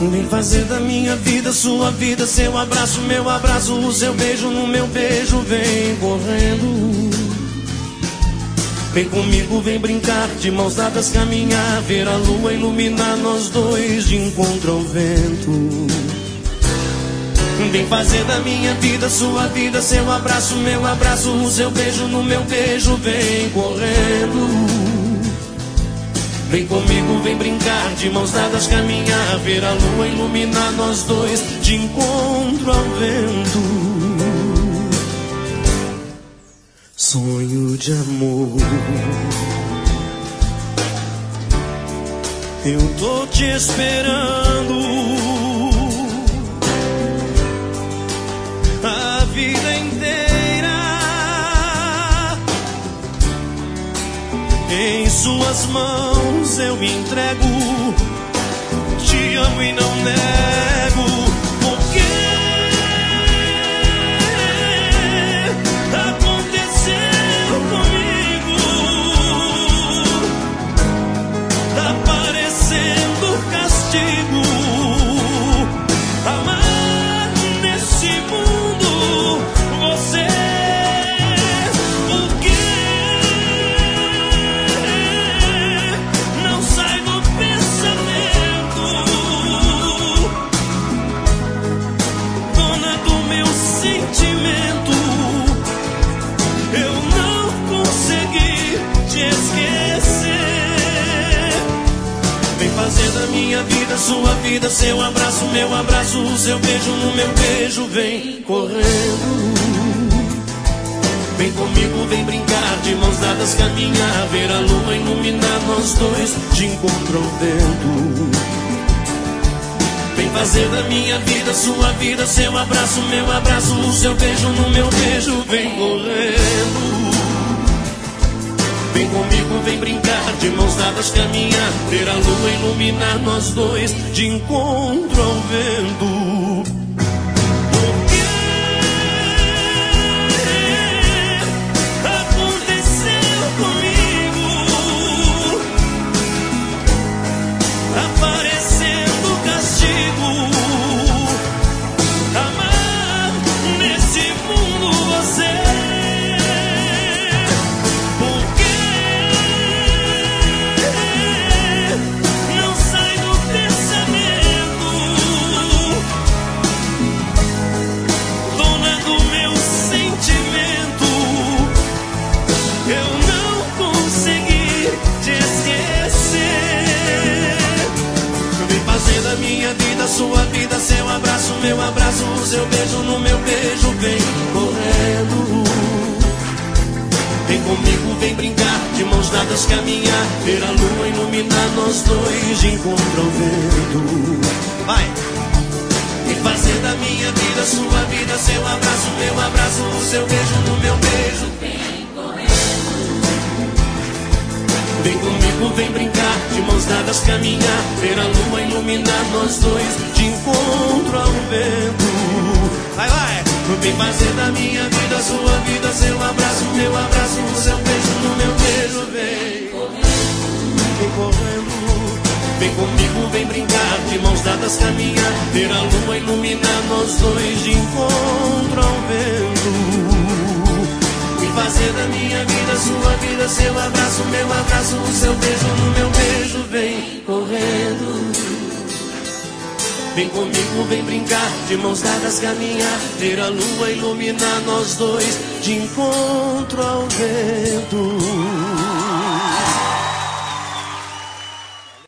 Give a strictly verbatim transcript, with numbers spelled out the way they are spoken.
Vem fazer da minha vida sua vida, seu abraço, meu abraço, o seu beijo no meu beijo, vem correndo. Vem comigo, vem brincar, de mãos dadas caminhar, ver a lua iluminar nós dois de encontro ao vento. Vem fazer da minha vida sua vida, seu abraço, meu abraço, o seu beijo no meu beijo, vem correndo. Vem comigo, vem brincar, de mãos dadas caminhar, ver a lua iluminar nós dois de encontro ao vento. Sonho de amor, eu tô te esperando a vida inteira. Em suas mãos eu me entrego, te amo e não nego, porque aconteceu comigo. Tá parecendo castigo amar nesse mundo você. Fazer da minha vida sua vida, seu abraço, meu abraço, o seu beijo no meu beijo, vem correndo. Vem comigo, vem brincar, de mãos dadas caminhar, ver a lua iluminar nós dois de encontro ao vento. Vem fazer da minha vida sua vida, seu abraço, meu abraço, o seu beijo no meu beijo, vem correndo. Vem comigo, vem brincar, de mãos dadas caminhar, ver a lua iluminar nós dois de encontro ao vento. Porque aconteceu comigo, aparecendo castigo amar nesse mundo você. Minha vida, sua vida, seu abraço, meu abraço, o seu beijo no meu beijo, vem correndo. Vem comigo, vem brincar, de mãos dadas caminhar, ver a lua iluminar nós dois de encontro ao vento. Vai! E fazer da minha vida, sua vida, seu abraço, meu abraço, o seu beijo no meu beijo, vem correndo. Vem comigo, vem brincar, de mãos dadas caminhar, ver a lua iluminar nós dois de encontro ao vento. Vai, vai! Vem fazer da minha vida sua vida, seu abraço, meu abraço, o seu beijo no meu beijo, vem correndo. Vem correndo. Vem comigo, vem brincar, de mãos dadas caminhar, ver a lua iluminar nós dois de encontro ao vento. Fazer da minha vida sua vida, seu abraço, meu abraço, o seu beijo no meu beijo, vem correndo. Vem comigo, vem brincar, de mãos dadas caminhar, ver a lua iluminar nós dois de encontro ao vento.